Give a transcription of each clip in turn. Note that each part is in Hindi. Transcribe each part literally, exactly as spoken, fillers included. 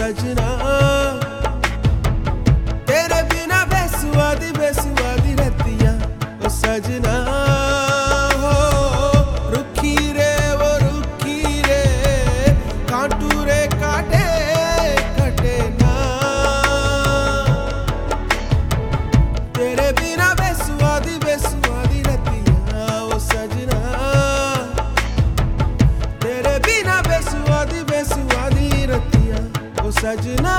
सजना तेरे बिना बेसुआदी बेसुआदी रहतियां ओ सजना हो रुखी रे वो रुखी रे कांटू रे काटे कटे ना तेरे बिना बेसुआदी बेसुआदी रहतियां ओ सजना तेरे बिना बेसुआदी बेसुआदी रहतियां ओ सजना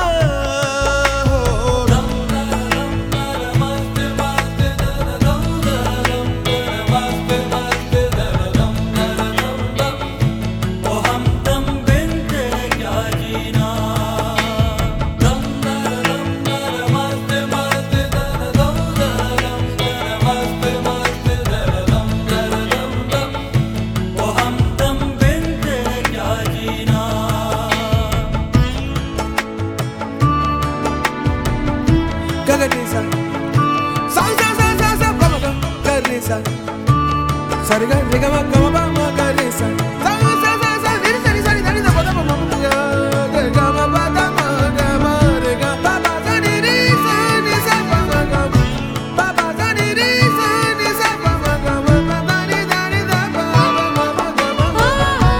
Sari ga re ga ma ga ma ba ma ga re sa sa sa sa sa ni sa ni sa ni ni da ba da ma ma ga ga ma ba da ma ga ma re ga ba ba sa ni ri sa ni sa ba ma ga ba ba sa ni ri sa ni sa ba ma ga ma ba ba ni da ni da ba ma ma ma ga ma ma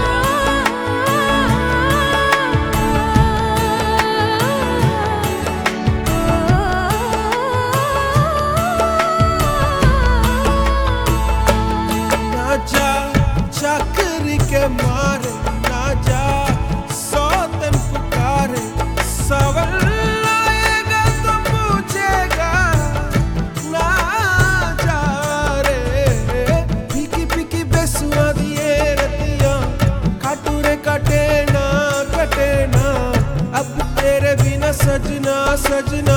चाकरी के मारे ना जा सौ दिन पुकारे सवाल आएगा तो पूछेगा ना जा रे फीकी फीकी बेसुआदी ये रतियां काटू रे काटे ना कटे ना अब तेरे बिना सजना सजना